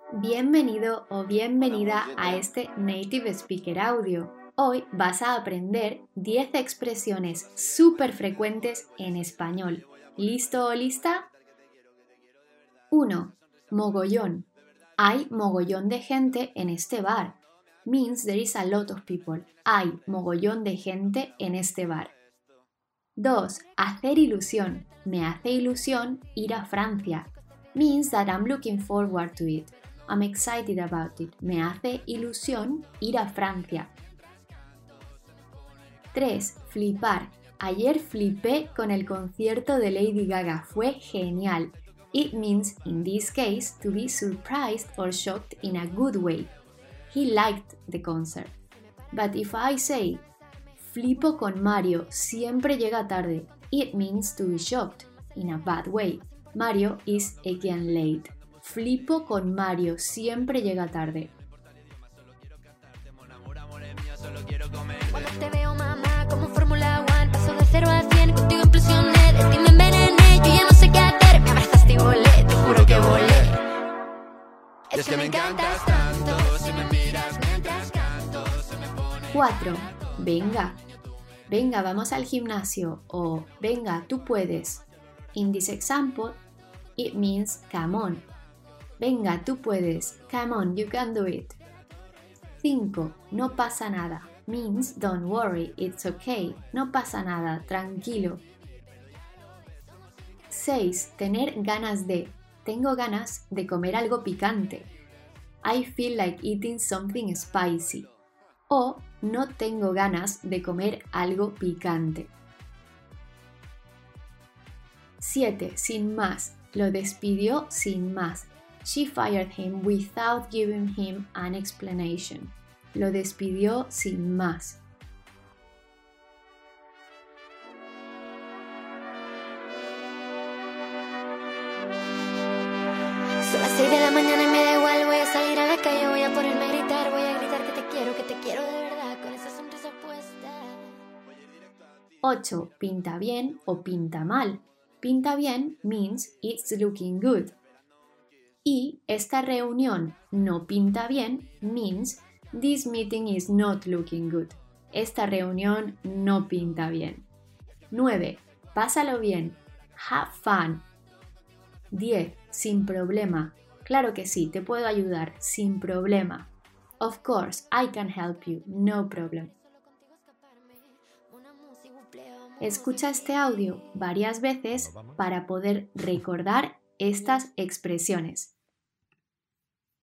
Bienvenido o bienvenida a este Native Speaker Audio. Hoy vas a aprender 10 expresiones súper frecuentes en español. ¿Listo o lista? 1. Mogollón. Hay mogollón de gente en este bar. Means there is a lot of people. Hay mogollón de gente en este bar. 2. Hacer ilusión. Me hace ilusión ir a Francia. Means that I'm looking forward to it. I'm excited about it. Me hace ilusión ir a Francia. 3. Flipar. Ayer flipé con el concierto de Lady Gaga. Fue genial. It means, in this case, to be surprised or shocked in a good way. He liked the concert. But if I say, flipo con Mario, siempre llega tarde, it means to be shocked in a bad way. Mario is again late. Flipo con Mario, siempre llega tarde. Cuando te veo, mamá, como Fórmula 1, paso de 0 a 100, contigo impresioné, de ti me envenené, yo ya no sé qué hacer, me abrazaste y volé, te juro que volé. Es que me encantas tanto, si me miras mientras canto, se me pone... 4. Venga. Venga, vamos al gimnasio. O venga, tú puedes. In this example, it means come on. Venga, tú puedes. Come on, you can do it. 5. No pasa nada. Means don't worry, it's okay. No pasa nada, tranquilo. 6. Tener ganas de. Tengo ganas de comer algo picante. I feel like eating something spicy. O no tengo ganas de comer algo picante. 7. Sin más. Lo despidió sin más. She fired him without giving him an explanation. Lo despidió sin más. Son las 6 de la mañana y me da igual, voy a salir a la calle, voy a ponerme a gritar que te quiero de verdad, con esa sonrisa puesta. 8. Pinta bien o pinta mal. Pinta bien means it's looking good. Y esta reunión no pinta bien means this meeting is not looking good. Esta reunión no pinta bien. 9. Pásalo bien. Have fun. 10. Sin problema. Claro que sí, te puedo ayudar. Sin problema. Of course, I can help you. No problem. Escucha este audio varias veces para poder recordar estas expresiones.